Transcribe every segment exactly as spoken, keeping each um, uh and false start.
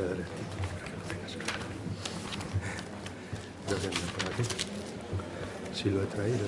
Si lo he traído.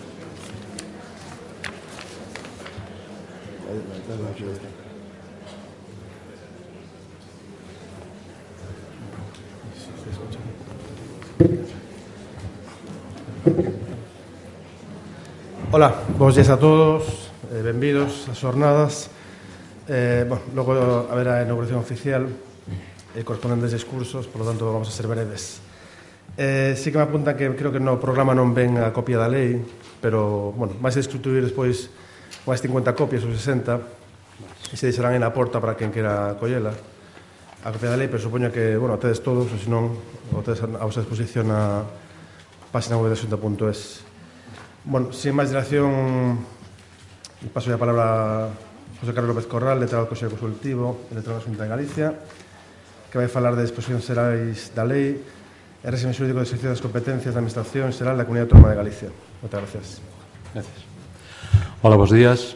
Ola, bons días a todos, eh, benvidos ás xornadas. Eh, bueno, logo haberá a inauguración oficial e correspondentes discursos, por lo tanto vamos a ser breves. Eh, sí que me apuntan que creo que no programa non ven a copia da lei, pero, bueno, vais a distribuir despois máis cincuenta copias ou sesenta e se deixarán en a porta para quen quera collela a copia da lei, pero supoño que, bueno, a tedes todos, ou senón, o tedes a vosa exposición na página web da xunta punto es. Bueno, sin máis dilación, paso a palabra a José Carlos López Corral, letrado do Consello Consultivo e letrado da Xunta de Galicia, que vai falar de exposicións xerais da lei e réxime xurídico de exercicio das competencias da Administración Xeral da Comunidade Autónoma de Galicia. Moitas gracias. Gracias. Hola, bons días.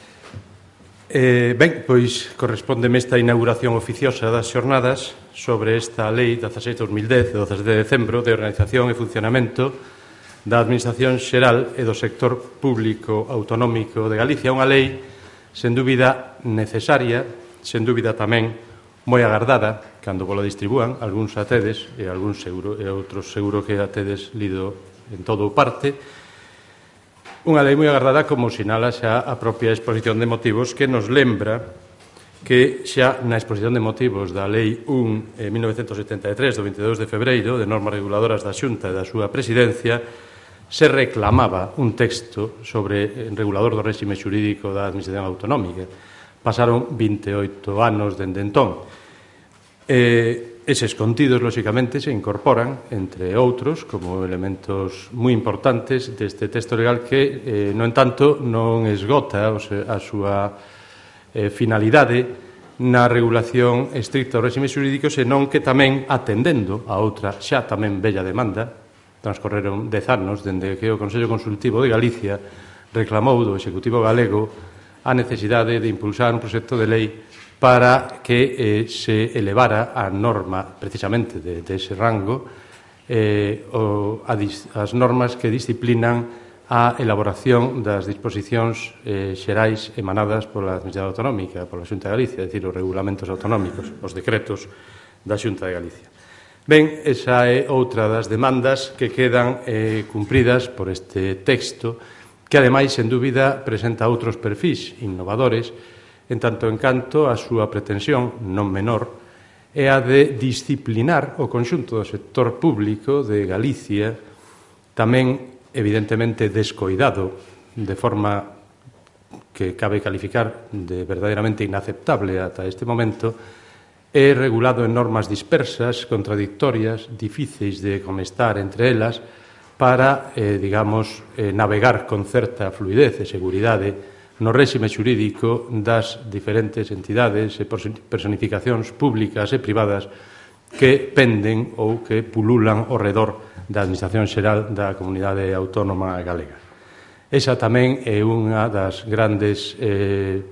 Eh, ben, pois correspóndeme esta inauguración oficiosa das xornadas sobre esta lei dezasseis barra dos mil dez, de doce de decembro, de organización e funcionamento da Administración Xeral e do sector público autonómico de Galicia. Unha lei, sen dúbida, necesaria, sen dúbida tamén moi agardada, cando vos la distribúan, algúns a tedes e algúns seguro, e outros seguro que a tedes lido en todo o parte. Unha lei moi agardada, como sinala xa a propia exposición de motivos, que nos lembra que xa na exposición de motivos da Lei un en mil novecentos setenta e tres, do veintidós de febreiro, de normas reguladoras da Xunta e da súa presidencia, se reclamaba un texto sobre el regulador do réxime xurídico da Administración Autonómica. Pasaron vinte e oito anos dende entón. Eh, eses contidos, lóxicamente, se incorporan, entre outros, como elementos moi importantes deste texto legal que, eh, no entanto, non esgota o sea, a súa eh, finalidade na regulación estricta do réxime xurídico, senón que tamén, atendendo a outra xa tamén bella demanda, transcorreron dez anos dende que o Consello Consultivo de Galicia reclamou do Executivo galego a necesidade de impulsar un proxecto de lei para que eh, se elevara a norma, precisamente de, de ese rango, eh, o, a dis, as normas que disciplinan a elaboración das disposicións eh, xerais emanadas pola Administración Autonómica, pola Xunta de Galicia, é dicir, os regulamentos autonómicos, os decretos da Xunta de Galicia. Ben, esa é outra das demandas que quedan eh, cumpridas por este texto, que, ademais, sen dúbida, presenta outros perfis innovadores, en tanto en canto a súa pretensión, non menor, é a de disciplinar o conxunto do sector público de Galicia, tamén, evidentemente, descoidado, de forma que cabe calificar de verdadeiramente inaceptable ata este momento, é regulado en normas dispersas, contradictorias, difíceis de conectar entre elas, para, eh, digamos, eh, navegar con certa fluidez e seguridade no réxime xurídico das diferentes entidades e personificacións públicas e privadas que penden ou que pululan ao redor da Administración Xeral da Comunidade Autónoma Galega. Esa tamén é unha das grandes eh,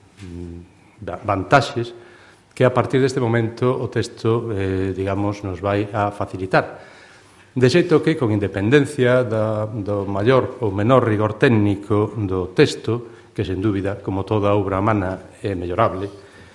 vantaxes que a partir deste momento o texto, eh, digamos, nos vai a facilitar. De xeito que, con independencia da, do maior ou menor rigor técnico do texto, que, sen dúbida, como toda obra humana, é mellorable,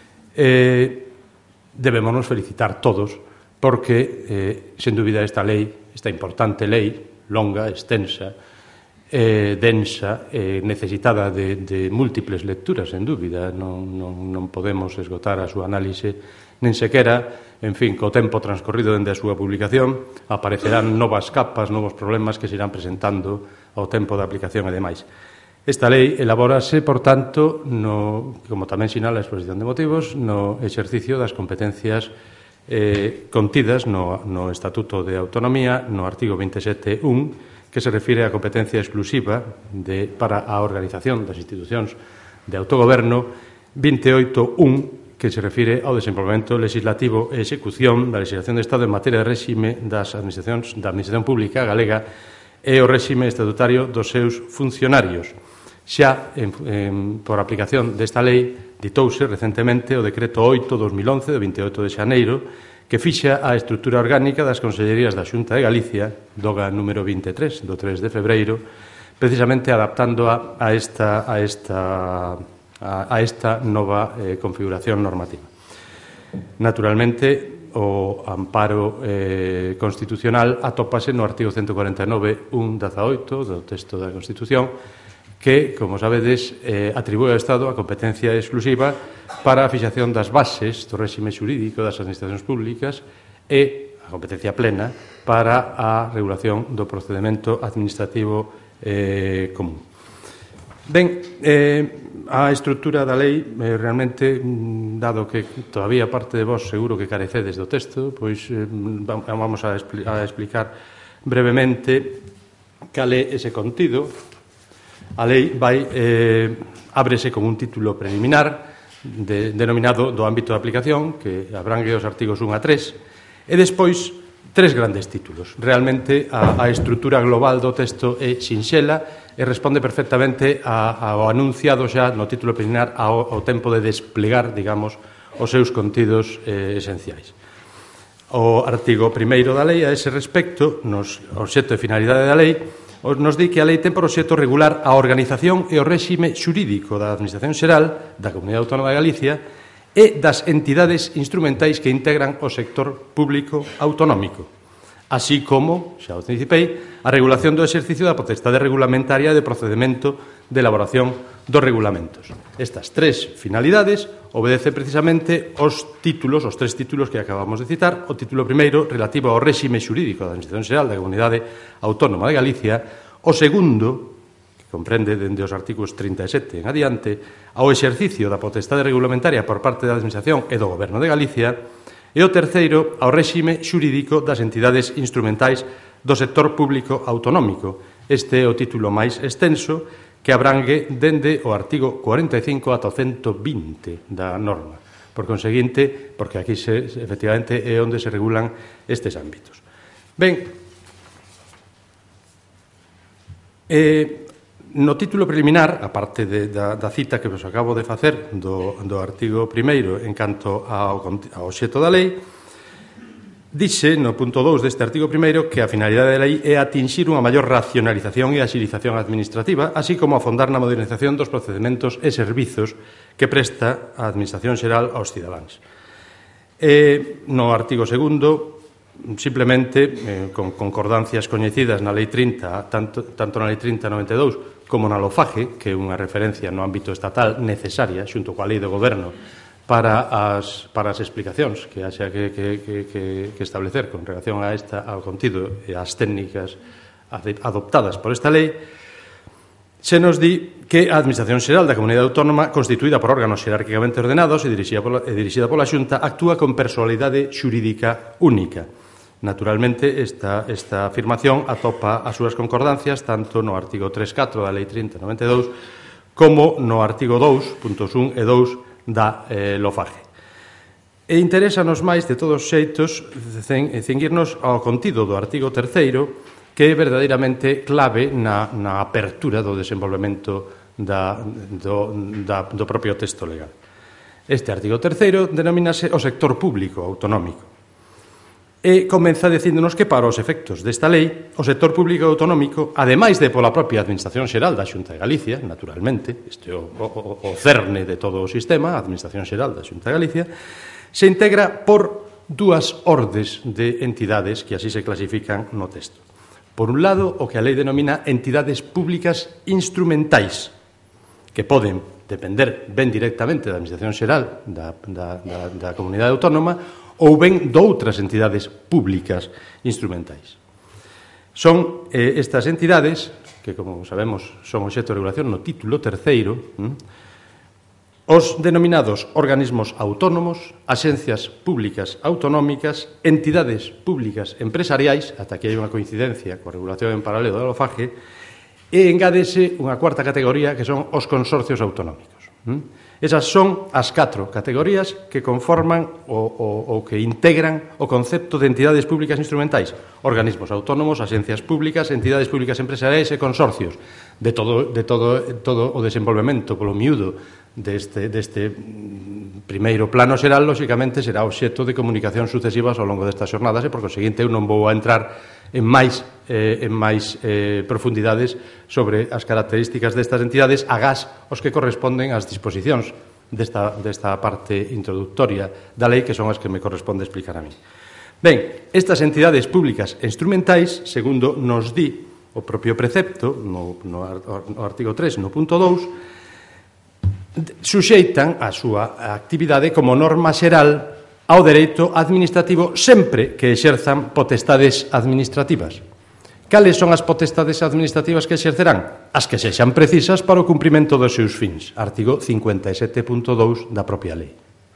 eh, debémonos felicitar todos, porque, eh, sen dúbida, esta lei, esta importante lei, longa, extensa, eh, densa, eh, necesitada de, de múltiples lecturas, sen dúbida, non, non, non podemos esgotar a súa análise, nen sequera, en fin, co tempo transcorrido dende a súa publicación, aparecerán novas capas, novos problemas que se irán presentando ao tempo da aplicación e demais. Esta lei elabórase, por tanto, no, como tamén sinala a exposición de motivos, no exercicio das competencias eh, contidas no, no Estatuto de Autonomía, no artigo veintisiete punto un, que se refire á competencia exclusiva de, para a organización das institucións de autogoberno, veintioito punto un, que se refire ao desenvolvemento legislativo e execución da legislación de Estado en materia de réxime das administracións da Administración Pública Galega e o réxime estatutario dos seus funcionarios. Xa, en, en, por aplicación desta lei, ditouse recentemente o decreto oito barra dos mil once, de veintioito de xaneiro, que fixa a estrutura orgánica das Consellerías da Xunta de Galicia, doga número vinte e tres, do tres de febreiro, precisamente adaptándoa a esta, a esta, a, a esta nova eh, configuración normativa. Naturalmente, o amparo eh, constitucional atópase no artigo ciento cuarenta e nove punto un punto dezaoito do texto da Constitución, que, como sabedes, eh, atribúe ao Estado a competencia exclusiva para a fixación das bases do réxime xurídico das administracións públicas e a competencia plena para a regulación do procedimento administrativo eh, común. Ben, eh, a estrutura da lei, eh, realmente, dado que todavía parte de vos seguro que carecedes do texto, pois eh, vamos a, expli a explicar brevemente cal é ese contido. A lei vai, eh, ábrese con un título preliminar de, denominado do ámbito de aplicación, que abrangue os artigos un a tres, e despois tres grandes títulos. Realmente a, a estrutura global do texto é sinxela e responde perfectamente a, ao anunciado xa no título preliminar ao, ao tempo de desplegar, digamos, os seus contidos eh, esenciais. O artigo primeiro da lei a ese respecto, nos obxecto e finalidade da lei, nos di que a lei ten por obxecto regular a organización e o réxime xurídico da Administración Xeral da Comunidade Autónoma de Galicia e das entidades instrumentais que integran o sector público autonómico, así como, xa o anticipei, a regulación do exercicio da potestade regulamentaria e de procedimento de elaboración dos regulamentos. Estas tres finalidades obedecen precisamente os títulos, os tres títulos que acabamos de citar. O título primeiro, relativo ao réxime xurídico da Administración Xeral da Comunidade Autónoma de Galicia. O segundo, que comprende dende os artigos trinta e sete en adiante, ao exercicio da potestade regulamentaria por parte da Administración e do Goberno de Galicia. E o terceiro, ao réxime xurídico das entidades instrumentais do sector público autonómico. Este é o título máis extenso, que abrangue dende o artigo cuarenta e cinco ata o ciento vinte da norma. Por conseguinte, porque aquí se, efectivamente é onde se regulan estes ámbitos. Ben, eh, no título preliminar, a parte de, da, da cita que vos acabo de facer do, do artigo primeiro en canto ao, ao obxecto da lei, dixe no punto dous deste artigo primeiro que a finalidade da lei é atinxir unha maior racionalización e axilización administrativa, así como afondar na modernización dos procedementos e servizos que presta a Administración Xeral aos cidadáns. E no artigo segundo, simplemente, eh, con concordancias coñecidas na Lei trinta, tanto, tanto na Lei trinta noventa e dous como na LOFAGE, que é unha referencia no ámbito estatal necesaria, xunto coa Lei do Goberno, para as, para as explicacións que haxa que, que, que, que establecer con relación a esta, ao contido e ás técnicas adoptadas por esta lei, se nos di que a Administración Xeral da Comunidade Autónoma, constituída por órganos xerárquicamente ordenados e dirixida pola, e dirixida pola Xunta, actúa con personalidade xurídica única. Naturalmente, esta, esta afirmación atopa as súas concordancias tanto no artigo tres punto catro da Lei trinta noventa e dous como no artigo dous puntos un e dous da eh, LOFAGE. E interésanos máis, de todos os xeitos, cinguirnos ao contido do artigo terceiro, que é verdadeiramente clave na, na apertura do desenvolvemento da, do, da, do propio texto legal. Este artigo terceiro denomínase o sector público autonómico. E comeza dicíndonos que, para os efectos desta lei, o sector público autonómico, ademais de pola propia Administración Xeral da Xunta de Galicia, naturalmente, este é o, o, o cerne de todo o sistema, a Administración Xeral da Xunta de Galicia, se integra por dúas ordes de entidades que así se clasifican no texto. Por un lado, o que a lei denomina entidades públicas instrumentais, que poden depender ben directamente da Administración Xeral da, da, da, da Comunidade Autónoma ou ben doutras entidades públicas instrumentais. Son eh, estas entidades, que como sabemos son obxecto de regulación no título terceiro, hm, os denominados organismos autónomos, axencias públicas autonómicas, entidades públicas empresariais, ata que hai unha coincidencia coa regulación en paralelo da LOFAGE, e engádese unha cuarta categoría que son os consorcios autonómicos. Hm? Esas son as catro categorías que conforman o, o, o que integran o concepto de entidades públicas instrumentais: organismos autónomos, axencias públicas, entidades públicas empresariais e consorcios, de todo, de todo, todo o desenvolvemento polo miúdo deste, deste primeiro plano xeral, lóxicamente, será obxecto de comunicación sucesivas ao longo destas xornadas e, por conseguinte, eu non vou a entrar en máis, eh, en máis eh, profundidades sobre as características destas entidades agás os que corresponden ás disposicións desta, desta parte introductoria da lei, que son as que me corresponde explicar a mí. Ben, estas entidades públicas e instrumentais, segundo nos di o propio precepto, no, no, no artigo tres, no punto dous, suxeitan a súa actividade como norma xeral ao dereito administrativo sempre que exerzan potestades administrativas. Cales son as potestades administrativas que exercerán? As que sexan precisas para o cumprimento dos seus fins. Artigo cincuenta e sete punto dous da propia lei.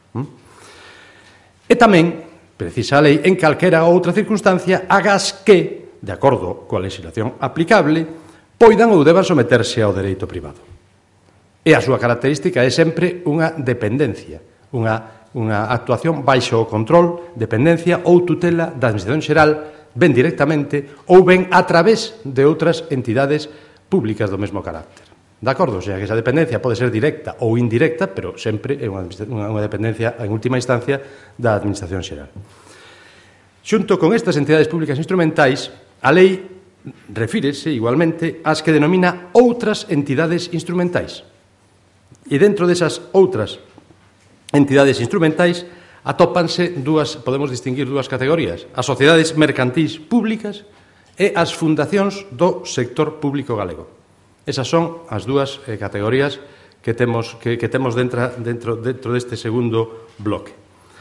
E tamén precisa a lei en calquera outra circunstancia agás que, de acordo coa legislación aplicable, poidan ou deban someterse ao dereito privado. E a súa característica é sempre unha dependencia, unha, unha actuación baixo o control, dependencia ou tutela da Administración Xeral, ben directamente ou ben a través de outras entidades públicas do mesmo carácter. De acordo? O sea, que esa dependencia pode ser directa ou indirecta, pero sempre é unha, unha dependencia, en última instancia, da Administración Xeral. Xunto con estas entidades públicas instrumentais, a lei refírese igualmente ás que denomina outras entidades instrumentais. E dentro desas outras entidades instrumentais atópanse dúas, podemos distinguir dúas categorías: as sociedades mercantís públicas e as fundacións do sector público galego. Esas son as dúas eh, categorías que temos, que, que temos dentro, dentro, dentro deste segundo bloque.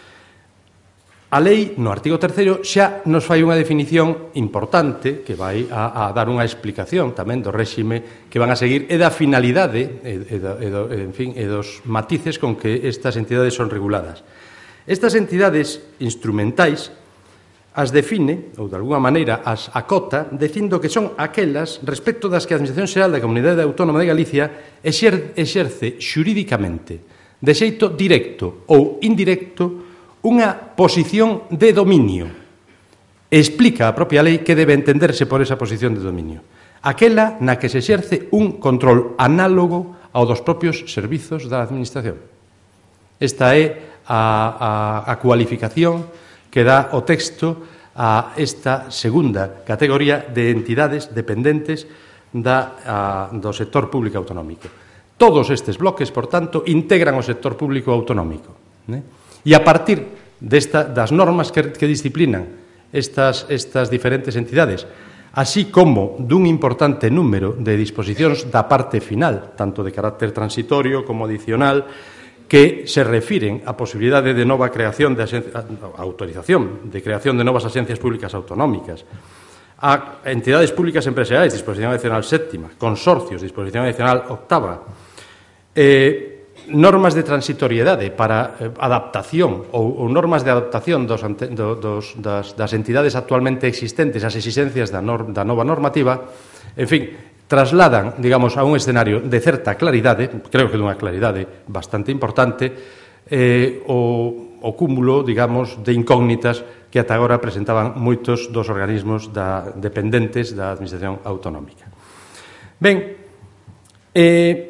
A lei, no artigo terceiro, xa nos fai unha definición importante que vai a, a dar unha explicación tamén do réxime que van a seguir e da finalidade e, e, do, e, do, en fin, e dos matices con que estas entidades son reguladas. Estas entidades instrumentais as define, ou de alguna maneira as acota, dicindo que son aquelas respecto das que a Administración Xeral da Comunidade Autónoma de Galicia exerce xurídicamente, de xeito directo ou indirecto, unha posición de dominio. Explica a propia lei que debe entenderse por esa posición de dominio. Aquela na que se exerce un control análogo ao dos propios servizos da Administración. Esta é a, a, a cualificación que dá o texto a esta segunda categoría de entidades dependentes da, a, do sector público autonómico. Todos estes bloques, por tanto, integran o sector público autonómico, né? E a partir desta, das normas que, que disciplinan estas, estas diferentes entidades, así como dun importante número de disposicións da parte final, tanto de carácter transitorio como adicional, que se refiren á posibilidade de nova creación de axencia, a autorización de creación de novas axencias públicas autonómicas, a entidades públicas empresariais, disposición adicional séptima, consorcios, disposición adicional octava, eh, normas de transitoriedade para eh, adaptación ou, ou normas de adaptación dos, do, dos, das, das entidades actualmente existentes ás exigencias da, nor, da nova normativa, en fin, trasladan, digamos, a un escenario de certa claridade, creo que dunha claridade bastante importante, eh, o, o cúmulo, digamos, de incógnitas que ata agora presentaban moitos dos organismos da, dependentes da Administración Autonómica. Ben, eh,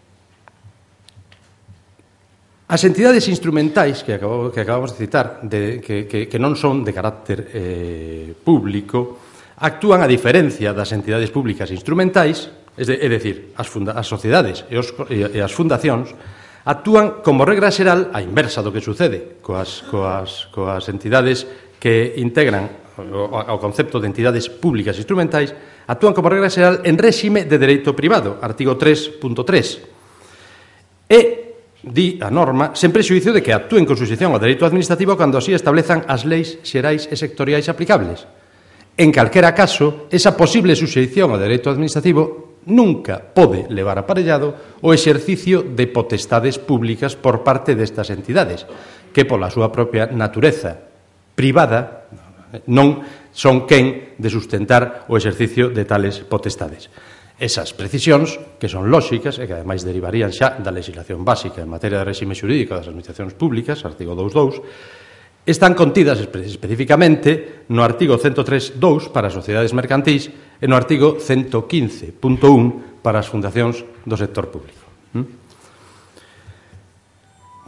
as entidades instrumentais que, acabo, que acabamos de citar, de, que, que, que non son de carácter eh, público, actúan a diferencia das entidades públicas instrumentais, é, de, é dicir, as, funda, as sociedades e, os, e, e as fundacións, actúan como regra xeral a inversa do que sucede coas, coas, coas entidades que integran o, o concepto de entidades públicas instrumentais, actúan como regra xeral en réxime de dereito privado, artigo tres punto tres. E di a norma, sen prexuízo de que actúen con suxeición ao dereito administrativo cando así establezan as leis xerais e sectoriais aplicables. En calquera caso, esa posible suxeición ao dereito administrativo nunca pode levar aparellado o exercicio de potestades públicas por parte destas entidades, que pola súa propia natureza privada non son quen de sustentar o exercicio de tales potestades. Esas precisións, que son lóxicas e que ademais derivarían xa da legislación básica en materia de réxime xurídico das administracións públicas, artigo dous punto dous, están contidas espe especificamente no artigo ciento tres punto dous para as sociedades mercantís e no artigo ciento quince punto un para as fundacións do sector público.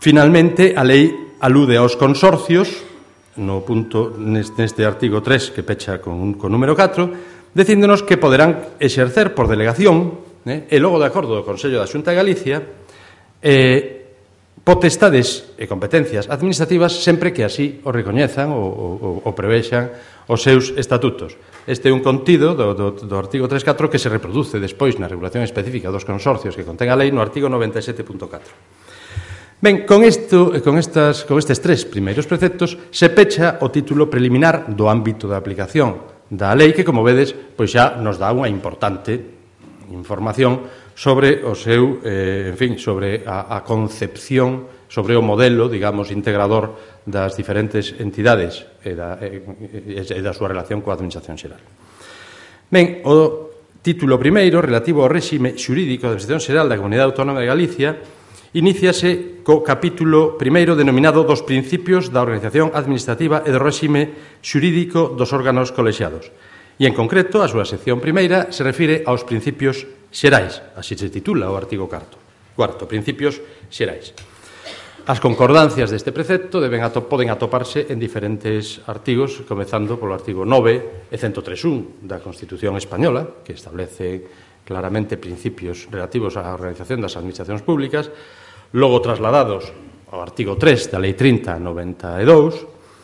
Finalmente, a lei alude aos consorcios, no punto neste artigo tres que pecha con, con número catro, dicíndonos que poderán exercer por delegación, eh, e logo de acordo do Consello da Xunta de Galicia, eh, potestades e competencias administrativas sempre que así o recoñezan ou, ou, ou prevexan os seus estatutos. Este é un contido do, do, do artigo tres punto catro que se reproduce despois na regulación específica dos consorcios que contén a lei no artigo noventa e sete punto catro. Ben, con, isto, con, estas, con estes tres primeiros preceptos se pecha o título preliminar do ámbito da aplicación da lei que, como vedes, pois xa nos dá unha importante información sobre o seu, eh, en fin, sobre a, a concepción, sobre o modelo, digamos, integrador das diferentes entidades e da, e, e da súa relación coa Administración Xeral. Ben, o título primeiro, relativo ao réxime xurídico da Administración Xeral da Comunidade Autónoma de Galicia, iníciase co capítulo primeiro denominado dos principios da organización administrativa e do réxime xurídico dos órganos colexiados. E, en concreto, a súa sección primeira se refire aos principios xerais, así se titula o artigo cuarto. Cuarto, principios xerais. As concordancias deste precepto deben ato, poden atoparse en diferentes artigos, comezando polo artigo nove e ciento tres punto un da Constitución Española, que establece claramente principios relativos á organización das administracións públicas, logo trasladados ao artigo tres da Lei trinta noventa e dous.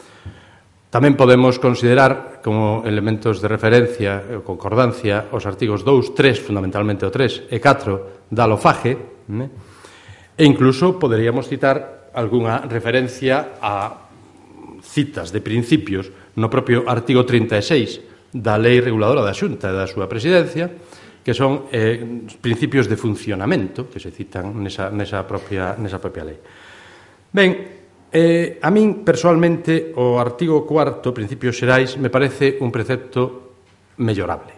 Tamén podemos considerar como elementos de referencia ou concordancia os artigos dous, tres, fundamentalmente o tres, e catro da LOFAGE, e incluso poderíamos citar algunha referencia a citas de principios no propio artigo trinta e seis da Lei Reguladora da Xunta e da súa presidencia, que son eh, principios de funcionamento que se citan nesa, nesa, propia, nesa propia lei. Ben, Eh, a min, persoalmente, o artigo cuarto, principios xerais, me parece un precepto mellorable.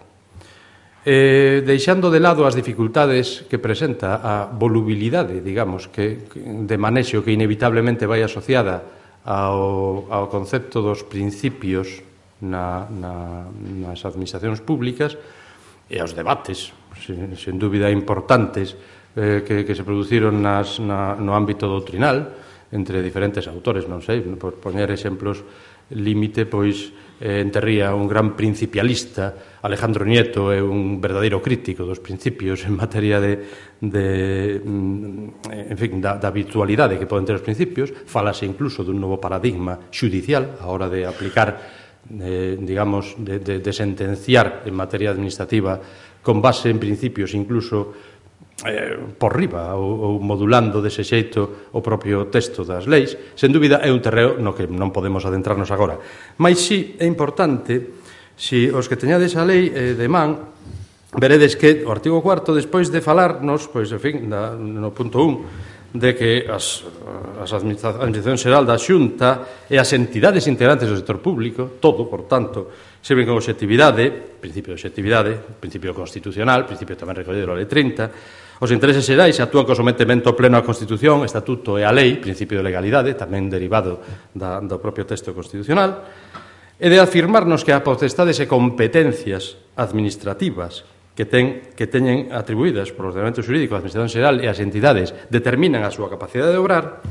Eh, deixando de lado as dificultades que presenta a volubilidade, digamos, que, de manexo que inevitablemente vai asociada ao, ao concepto dos principios na, na, nas administracións públicas e aos debates, sen, sen dúbida importantes, eh, que, que se produciron nas, na, no ámbito doutrinal, entre diferentes autores, non sei, por poñer exemplos límite, pois eh, enterría un gran principialista, Alejandro Nieto é un verdadeiro crítico dos principios en materia de, de en fin, da, da habitualidade que poden ter os principios, falase incluso dun novo paradigma xudicial a hora de aplicar, eh, digamos, de, de, de sentenciar en materia administrativa con base en principios incluso Eh, por riba ou, ou modulando dese xeito o propio texto das leis, sen dúbida é un terreo no que non podemos adentrarnos agora. Mais si é importante, si os que teñades a lei eh, de man, veredes que o artigo cuarto, despois de falarnos, pois, en fin, da, no punto un, de que as, as administración xeral da Xunta e as entidades integrantes do sector público, todo, por tanto, sirven con objetividade, principio de objetividade, principio constitucional, principio tamén recollido na Lei trinta, os intereses xerais actúan co sometemento pleno á Constitución, Estatuto e á Lei, principio de legalidade, tamén derivado da, do propio texto constitucional, e de afirmarnos que a potestades e competencias administrativas que, ten, que teñen atribuídas por ordenamento xurídico a Administración Xeral e as entidades determinan a súa capacidade de obrar,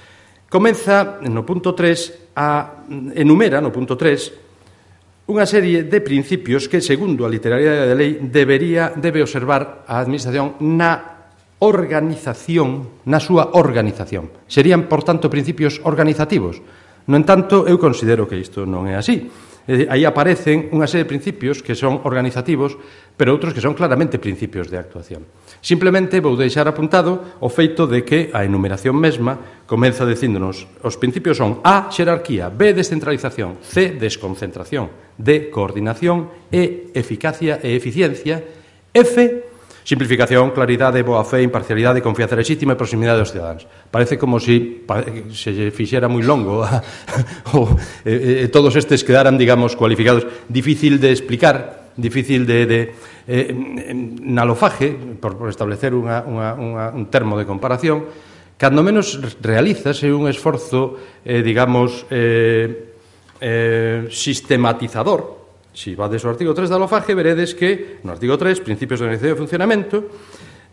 comeza no punto tres, a, enumera no punto tres, unha serie de principios que, segundo a literalidade da lei, debería, debe observar a Administración na organización, na súa organización. Serían, por tanto, principios organizativos. No entanto, eu considero que isto non é así. Aí aparecen unha serie de principios que son organizativos, pero outros que son claramente principios de actuación. Simplemente vou deixar apuntado o feito de que a enumeración mesma comeza dicíndonos os principios son A, xerarquía, B, descentralización, C, desconcentración, D, coordinación, E, eficacia e eficiencia, F, simplificación, claridade, boa fe, imparcialidade, confianza legítima e proximidade dos cidadanos. Parece como se se fixera moi longo o, e, e todos estes quedaran, digamos, cualificados. Difícil de explicar, difícil de... de eh, na LOFAGE, por, por establecer unha, unha, unha, un termo de comparación, cando menos realízase un esforzo, eh, digamos, eh, eh, sistematizador. Si vades ao artigo tres da LOFAGE, veredes que, no artigo tres, principios de organización e funcionamento,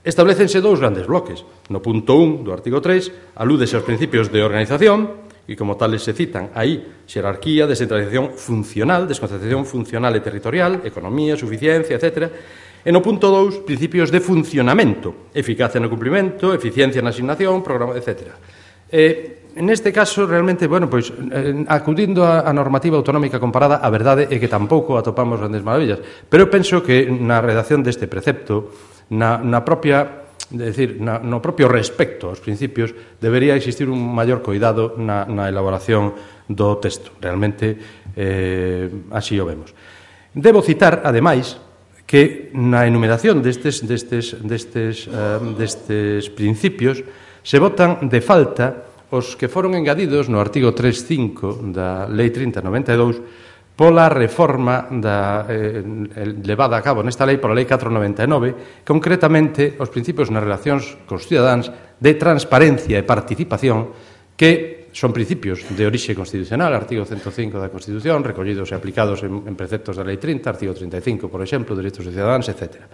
Establécense dous grandes bloques. No punto un do artigo tres alúdese aos principios de organización, e como tales se citan aí xerarquía, descentralización funcional, desconcentración funcional e territorial, economía, suficiencia, etcétera. E no punto dous, principios de funcionamento, eficacia no cumprimento, eficiencia na asignación, programa, etcétera. Eh, neste caso, realmente, bueno, pois, eh, acudindo á normativa autonómica comparada, a verdade é que tampouco atopamos grandes maravillas, pero eu penso que na redacción deste precepto, na, na propia... É dicir, na, no propio respecto aos principios, debería existir un maior cuidado na, na elaboración do texto. Realmente, eh, así o vemos. Debo citar, ademais, que na enumeración destes, destes, destes, uh, destes principios se botan de falta os que foron engadidos no artigo tres punto cinco da Lei trinta noventa e dous pola reforma da, eh, levada a cabo nesta lei pola Lei catro noventa e nove, concretamente os principios nas relacións cos cidadáns de transparencia e participación, que son principios de orixe constitucional, artigo ciento cinco da Constitución, recollidos e aplicados en, en preceptos da Lei trinta, artigo trinta e cinco, por exemplo, dereitos dos cidadáns, etcétera.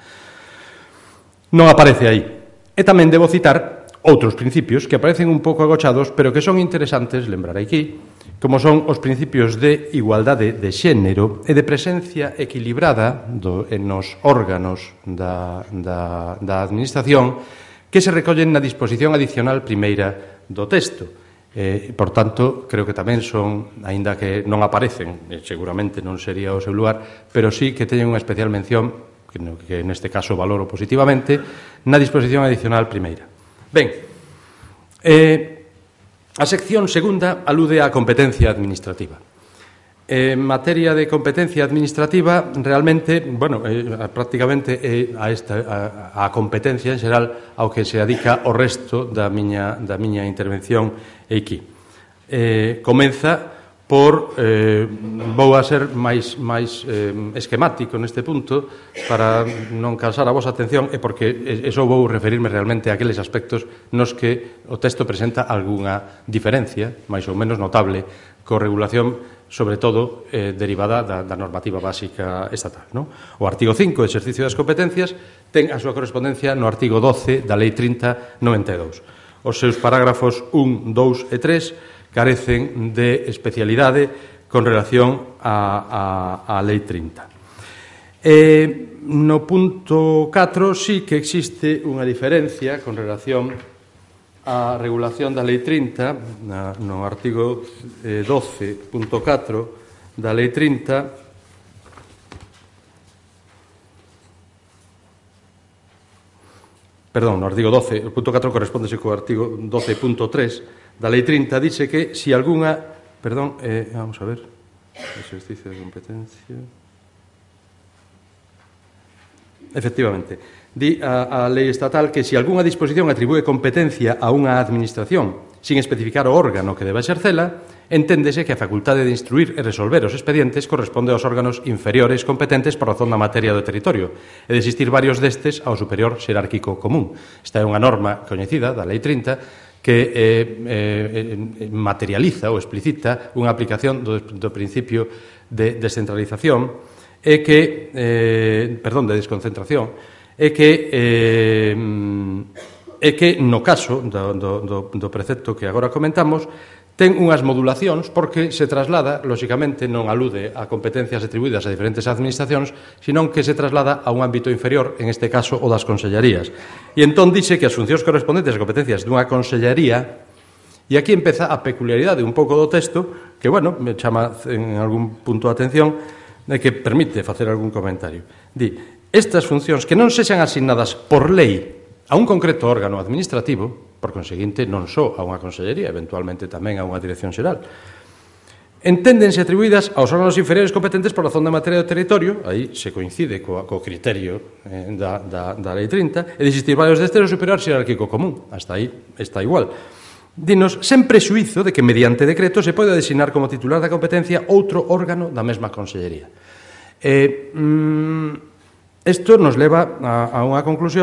Non aparece aí. E tamén debo citar outros principios que aparecen un pouco agochados, pero que son interesantes lembrar aquí, como son os principios de igualdade de xénero e de presencia equilibrada do, en nos órganos da, da, da administración que se recollen na disposición adicional primeira do texto. Eh, por tanto, creo que tamén son, aínda que non aparecen, eh, seguramente non sería o seu lugar, pero sí que teñen unha especial mención, que, no, que neste caso valoro positivamente, na disposición adicional primeira. Ben, eh, a sección segunda alude á competencia administrativa. En materia de competencia administrativa, realmente, bueno, eh, prácticamente é a, esta, a, a competencia en xeral ao que se adica o resto da miña, da miña intervención aquí. Eh, comeza por, eh, vou a ser máis, máis eh, esquemático neste punto para non cansar a vosa atención, e porque eso vou referirme realmente a aqueles aspectos nos que o texto presenta algunha diferencia, máis ou menos notable, co regulación, sobre todo, eh, derivada da, da normativa básica estatal. No? O artigo cinco, exercicio das competencias, ten a súa correspondencia no artigo doce da Lei trinta noventa e dous. Os seus parágrafos un, dous e tres carecen de especialidade con relación á, á, á Lei trinta. E, no punto catro sí que existe unha diferencia con relación á regulación da Lei trinta, na, no artigo eh, doce punto catro da Lei trinta, perdón, no artigo doce, o punto catro correspondese co artigo doce punto tres da Lei trinta, dice que si algunha, perdón, eh, vamos a ver, exercicio de competencia, efectivamente, di a, a lei estatal que si algunha disposición atribúe competencia a unha administración sin especificar o órgano que deba exercela, enténdese que a facultade de instruir e resolver os expedientes corresponde aos órganos inferiores competentes por razón da materia do territorio e de existir varios destes ao superior xerárquico común. Esta é unha norma coñecida da Lei trinta que eh, eh, materializa ou explicita unha aplicación do, do principio de descentralización e que, eh, perdón, de desconcentración, e que eh, e que no caso do, do, do, do precepto que agora comentamos ten unhas modulacións porque se traslada, lóxicamente non alude a competencias atribuídas a diferentes administracións, senón que se traslada a un ámbito inferior, en este caso o das consellerías. E entón dice que as funcións correspondentes a competencias dunha consellería, e aquí empeza a peculiaridade un pouco do texto, que, bueno, me chama en algún punto a atención, de que permite facer algún comentario. Di, estas funcións que non sexan asignadas por lei a un concreto órgano administrativo, por conseguinte, non só a unha consellería, eventualmente tamén a unha dirección xeral, enténdense atribuídas aos órganos inferiores competentes por razón da materia do territorio, aí se coincide co, co criterio eh, da, da, da Lei trinta, e de existir varios destes o superior xerárquico común, hasta aí está igual. Dinos, sen prexuízo de que mediante decreto se pode designar como titular da competencia outro órgano da mesma consellería. Eh, mm, Isto nos leva a, a unha conclusión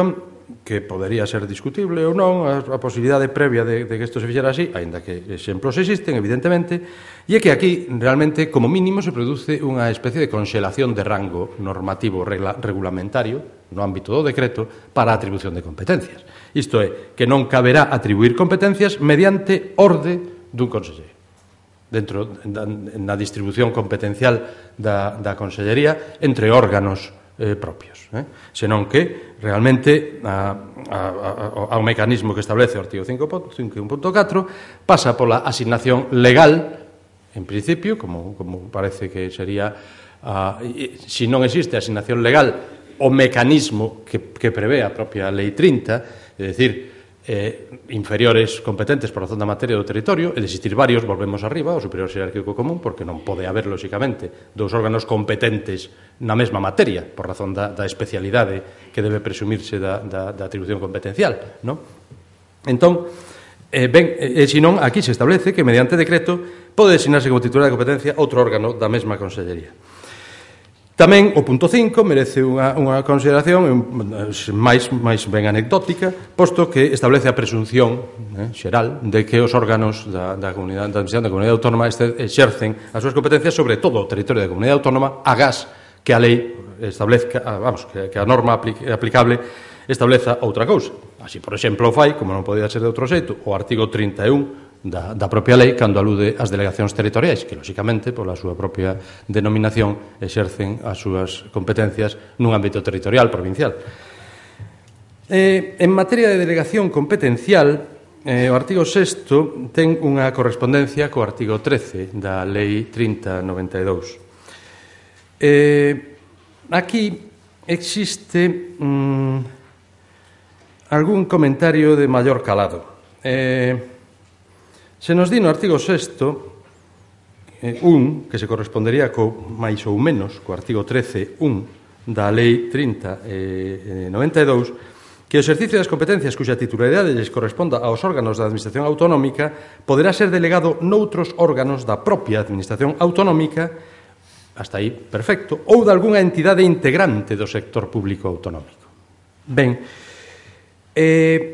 que podería ser discutible ou non a, a posibilidade previa de, de que isto se fixera así, aínda que exemplos existen, evidentemente, e é que aquí realmente, como mínimo, se produce unha especie de conxelación de rango normativo regla, regulamentario no ámbito do decreto para a atribución de competencias. Isto é, que non caberá atribuir competencias mediante orde dun conselleiro. Dentro da, na distribución competencial da, da Consellería entre órganos eh, propios, eh? senón que realmente a, a, a, ao mecanismo que establece o artigo cinco punto catro pasa pola asignación legal, en principio, como, como parece que sería, uh, se non existe asignación legal, o mecanismo que, que prevé a propia Lei trinta, é dicir, Eh, inferiores competentes por razón da materia do territorio, e de existir varios, volvemos arriba, o superior xerárquico común, porque non pode haber, lóxicamente, dous órganos competentes na mesma materia, por razón da, da especialidade que debe presumirse da, da, da atribución competencial, non? Entón, eh, ben, e, e senón, aquí se establece que, mediante decreto, pode designarse como titular de competencia outro órgano da mesma Consellería. Tamén o punto cinco merece unha, unha consideración máis, máis ben anecdótica, posto que establece a presunción eh, xeral de que os órganos da, da, comunidade, da Administración da Comunidade Autónoma exercen as súas competencias sobre todo o territorio da Comunidade Autónoma agás que a lei establezca, vamos, que, que a norma aplicable estableza outra cousa. Así, por exemplo, o fai, como non podía ser de outro xeito, o artigo trinta e un Da, da propia lei cando alude ás delegacións territoriais que, lóxicamente, pola súa propia denominación exercen as súas competencias nun ámbito territorial provincial. Eh, en materia de delegación competencial, eh, o artigo sexto ten unha correspondencia co artigo trece da Lei trinta noventa e dous. Eh, aquí existe mm, algún comentario de maior calado. Eh, Se nos di no artigo sexto, eh, un, que se correspondería co máis ou menos, co artigo trece, un, da Lei trinta noventa e dous, que o exercicio das competencias cuxa titularidade lles corresponda aos órganos da Administración Autonómica poderá ser delegado noutros órganos da propia Administración Autonómica, hasta aí, perfecto, ou de algunha entidade integrante do sector público autonómico. Ben, eh...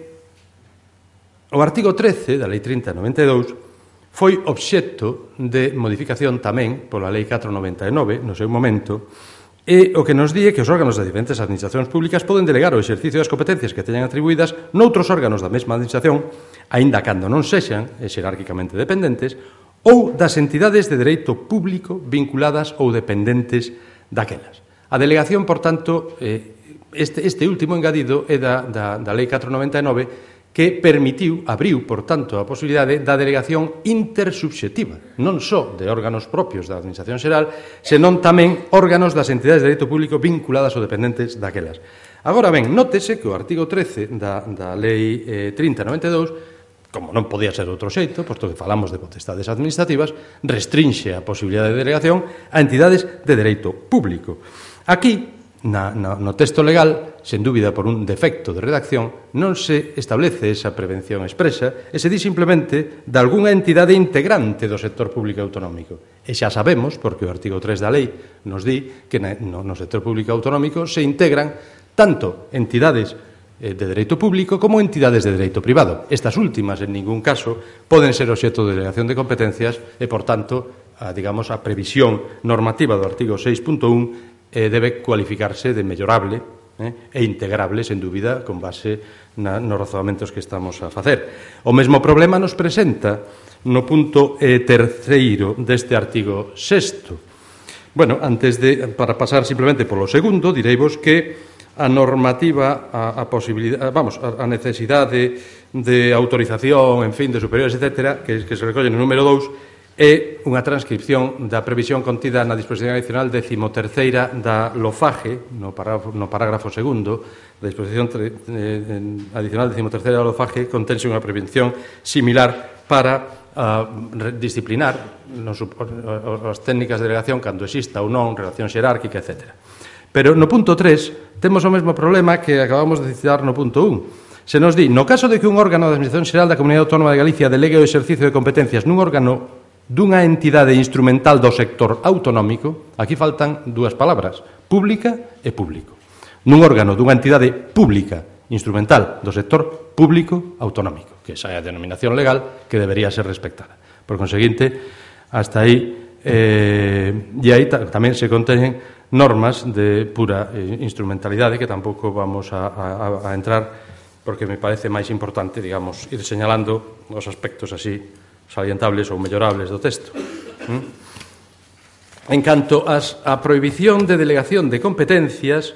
o artigo trece da Lei trinta noventa e dous foi obxecto de modificación tamén pola Lei catro noventa e nove no seu momento, e o que nos di é que os órganos das diferentes administracións públicas poden delegar o exercicio das competencias que teñan atribuídas noutros órganos da mesma administración, aínda cando non sexan xerárquicamente dependentes, ou das entidades de dereito público vinculadas ou dependentes daquelas. A delegación, por tanto, este, este último engadido é da, da, da Lei catro noventa e nove, que permitiu, abriu, por tanto, a posibilidade da delegación intersubxectiva, non só de órganos propios da Administración Xeral, senón tamén órganos das entidades de dereito público vinculadas ou dependentes daquelas. Agora ben, nótese que o artigo trece da, da Lei eh, trinta noventa e dous, como non podía ser outro xeito, posto que falamos de potestades administrativas, restrinxe a posibilidade de delegación a entidades de dereito público. Aquí, Na, na, no texto legal, sen dúbida por un defecto de redacción, non se establece esa prevención expresa e se di simplemente de algunha entidade integrante do sector público autonómico. E xa sabemos, porque o artigo tres da lei nos di que no, no sector público autonómico se integran tanto entidades eh, de dereito público como entidades de dereito privado. Estas últimas, en ningún caso, poden ser obxecto de delegación de competencias e, por tanto, a, digamos, a previsión normativa do artigo seis punto un Eh, debe cualificarse de mellorable eh, e integrable, sen dúbida, con base na, nos razonamentos que estamos a facer. O mesmo problema nos presenta no punto eh, terceiro deste artigo sexto. Bueno, antes de, para pasar simplemente polo segundo, direivos que a normativa, a, a posibilidade, vamos, a, a necesidade de autorización, en fin, de superiores, etcétera, que, que se recolle no número dous, é unha transcripción da previsión contida na disposición adicional decimoterceira da LOFAGE, no parágrafo, no parágrafo segundo da disposición eh, adicional decimoterceira da LOFAGE, contense unha prevención similar para uh, disciplinar nos, as técnicas de delegación cando exista ou non relación xerárquica, etcétera. Pero no punto tres temos o mesmo problema que acabamos de citar no punto un. Se nos di, no caso de que un órgano da Administración Xeral da Comunidade Autónoma de Galicia delegue o exercicio de competencias nun órgano dunha entidade instrumental do sector autonómico, aquí faltan dúas palabras, pública e público. Nun órgano dunha entidade pública instrumental do sector público autonómico, que esa é a denominación legal que debería ser respectada. Por conseguinte, hasta aí, eh, e aí tamén se contenen normas de pura eh, instrumentalidade que tampouco vamos a, a, a entrar porque me parece máis importante, digamos, ir señalando os aspectos así salientables ou mellorables do texto. ¿Mm? En canto ás, a prohibición de delegación de competencias,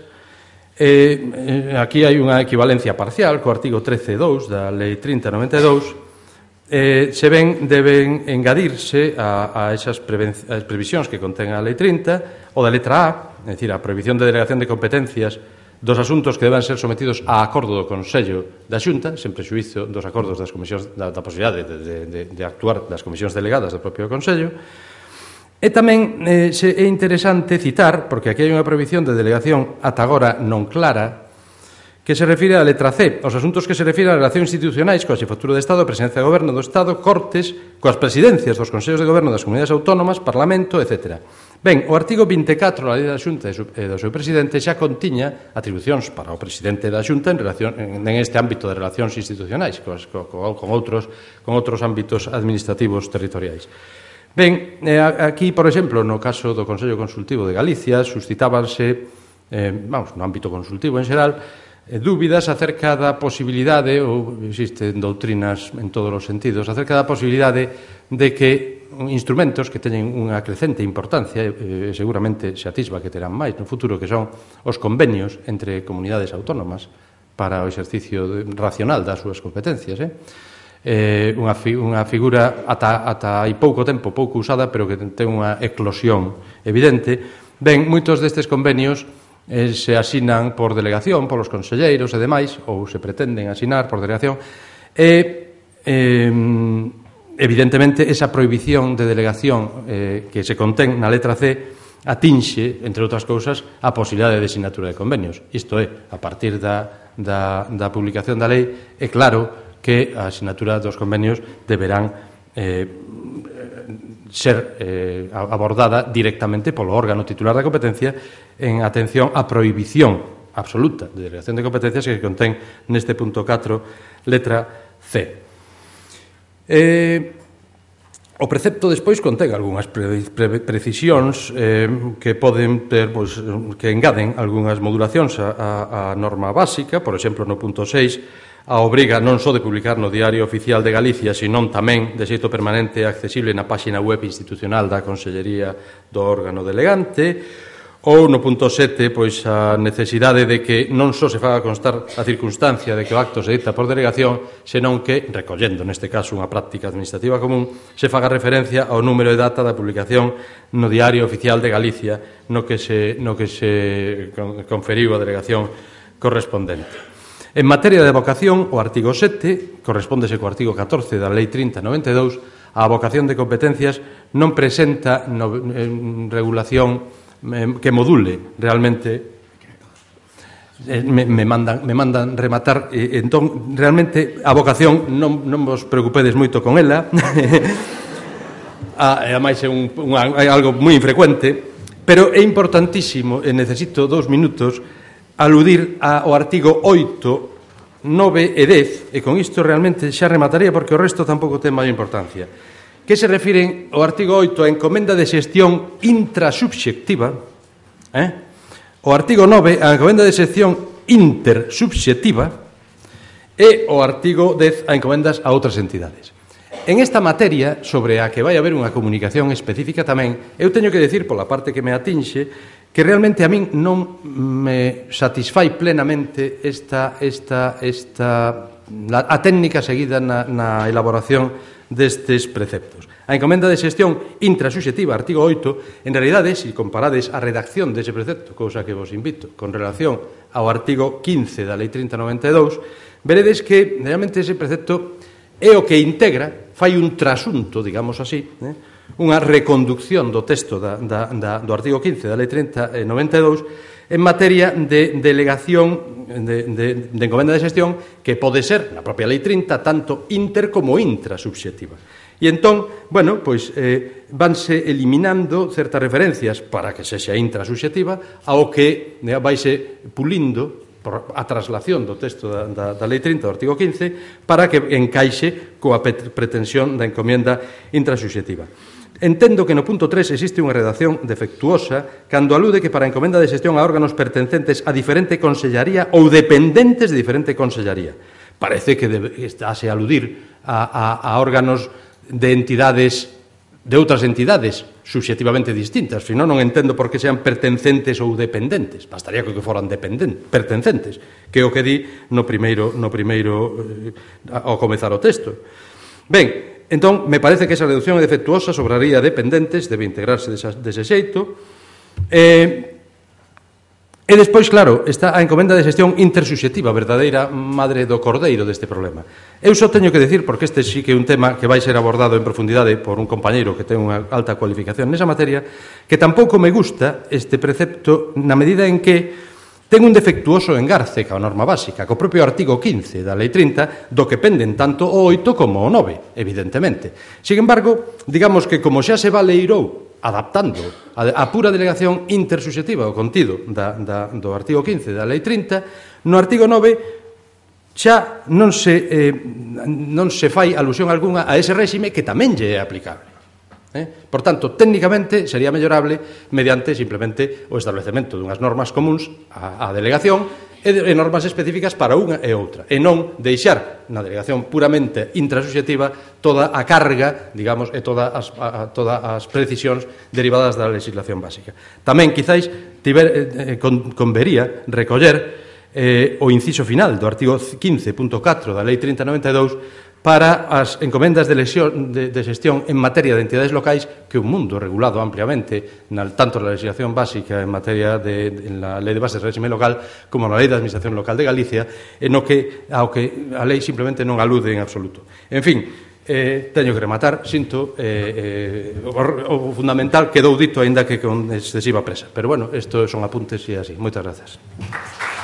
eh, aquí hai unha equivalencia parcial co artigo trece punto dous da Lei trinta barra noventa e dous, eh, se ven, deben engadirse a, a esas as previsións que contén a Lei trinta, o da letra A, é dicir, a prohibición de delegación de competencias dos asuntos que deban ser sometidos a acordo do Consello da Xunta, sen prexuízo dos acordos das comisións, da, da posibilidade de, de, de, de actuar das comisións delegadas do propio Consello. E tamén eh, se é interesante citar, porque aquí hai unha prohibición de delegación ata agora non clara, que se refire á letra C, os asuntos que se refiren a relacións institucionais coa Xefatura de Estado, Presidencia de Goberno do Estado, Cortes, coas presidencias dos Consellos de Goberno das Comunidades Autónomas, Parlamento, etcétera. Ben, o artigo vinte e catro da Lei da Xunta e do seu presidente xa contiña atribucións para o presidente da Xunta en, relación, en este ámbito de relacións institucionais con, con, con, outros, con outros ámbitos administrativos territoriais. Ben, aquí, por exemplo, no caso do Consello Consultivo de Galicia, suscitábanse, eh, vamos, no ámbito consultivo en xeral, eh, dúbidas acerca da posibilidade, ou existen doutrinas en todos os sentidos, acerca da posibilidade de que instrumentos que teñen unha crecente importancia, e eh, seguramente se atisba que terán máis no futuro, que son os convenios entre comunidades autónomas para o exercicio racional das súas competencias, eh? Eh, unha, fi, unha figura ata, ata hai pouco tempo, pouco usada, pero que ten unha eclosión evidente. Ben, moitos destes convenios eh, se asinan por delegación, polos conselleiros e demais, ou se pretenden asinar por delegación, e eh, evidentemente esa prohibición de delegación eh, que se contén na letra C atinxe, entre outras cousas, a posibilidade de sinatura de convenios. Isto é, a partir da, da, da publicación da lei, é claro que a sinatura dos convenios deberán eh, ser eh, abordada directamente polo órgano titular da competencia en atención á prohibición absoluta de delegación de competencias que contén neste punto catro, letra C. Eh, o precepto despois contén algunhas pre, pre, precisións eh, que poden ter, pois, que engaden algunhas modulacións á norma básica, por exemplo, no punto seis, a obriga non só de publicar no Diario Oficial de Galicia, senón tamén de xeito permanente e accesible na páxina web institucional da Consellería do órgano delegante, ou no punto sete, pois a necesidade de que non só se faga constar a circunstancia de que o acto se dicta por delegación, senón que, recollendo neste caso unha práctica administrativa común, se faga referencia ao número e data da publicación no Diario Oficial de Galicia no que se, no que se conferiu a delegación correspondente. En materia de vocación, o artigo sete, correspóndese co artigo catorce da Lei trinta barra noventa e dous, a vocación de competencias non presenta no, eh, regulación eh, que module realmente. Eh, me, me, mandan, me mandan rematar, eh, entón, realmente, a vocación non, non vos preocupedes moito con ela, ah, e ademais é, un, un, é algo moi infrecuente, pero é importantísimo, e necesito dous minutos, aludir ao artigo oito, nove e dez, e con isto realmente xa remataría porque o resto tampouco ten maior importancia, que se refiren ao artigo oito a encomenda de xestión intrasubxectiva, eh? o artigo nove a encomenda de xestión intersubxectiva e o artigo dez a encomendas a outras entidades. En esta materia, sobre a que vai haber unha comunicación específica tamén, eu teño que decir, pola parte que me atinxe, que realmente a min non me satisfai plenamente esta, esta, esta, la, a técnica seguida na, na elaboración destes preceptos. A encomenda de xestión intrasubxectiva, artigo oito, en realidade, se comparades a redacción dese precepto, cousa que vos invito, con relación ao artigo quince da Lei trinta barra noventa e dous, veredes que realmente ese precepto é o que integra, fai un trasunto, digamos así, eh? unha reconducción do texto da, da, da, do artigo quince da Lei trinta barra noventa e dous en materia de delegación de, de, de encomenda de xestión que pode ser, na propia Lei trinta, tanto inter como intrasubxectiva. E entón, bueno, pois eh, vanse eliminando certas referencias para que sexa intrasubxectiva ao que eh, vaise pulindo por a traslación do texto da, da, da Lei trinta do artigo quince para que encaixe coa pretensión da encomienda intraxuxetiva. Entendo que no punto tres existe unha redacción defectuosa cando alude que para a encomenda de xestión a órganos pertencentes a diferente consellaría ou dependentes de diferente consellaría. Parece que debe, estáse a aludir a, a, a órganos de entidades, de outras entidades subxectivamente distintas, senón non entendo por que sean pertencentes ou dependentes. Bastaría que foran pertencentes, que é o que di no primeiro, no primeiro eh, ao comezar o texto. Ben, entón, me parece que esa reducción é defectuosa, sobraría dependentes, debe integrarse desa, dese xeito. E, e despois, claro, está a encomenda de xestión intersuxetiva, verdadeira madre do cordeiro deste problema. Eu só teño que decir, porque este sí que é un tema que vai ser abordado en profundidade por un compañeiro que ten unha alta cualificación nesa materia, que tampouco me gusta este precepto na medida en que ten un defectuoso engarce ca norma básica, co propio artigo quince da Lei trinta, do que penden tanto o oito como o nove, evidentemente. Sin embargo, digamos que como xa se valeirou adaptando a, a pura delegación intersuxetiva o contido da, da, do artigo quince da Lei trinta, no artigo nove xa non se, eh, non se fai alusión algunha a ese réxime que tamén lle é aplicable. Eh? Por tanto, técnicamente sería mellorable mediante simplemente o establecemento dunhas normas comuns á, á delegación e, de, e normas específicas para unha e outra, e non deixar na delegación puramente intrasuxetiva toda a carga, digamos, e todas as, a, todas as precisións derivadas da legislación básica. Tamén, quizáis, tiver, eh, con, convería recoller eh, o inciso final do artigo quince punto catro da Lei trinta noventa e dous para as encomendas de, lesión, de, de xestión en materia de entidades locais, que é un mundo regulado ampliamente, na, tanto na legislación básica en materia de, de en la Lei de Bases de Réxime Local como na Lei de Administración Local de Galicia, en o que, ao que a lei simplemente non alude en absoluto. En fin, eh, teño que rematar, sinto, eh, eh, o, o fundamental quedou dito, aínda que con excesiva presa. Pero, bueno, isto son apuntes e así. Moitas grazas.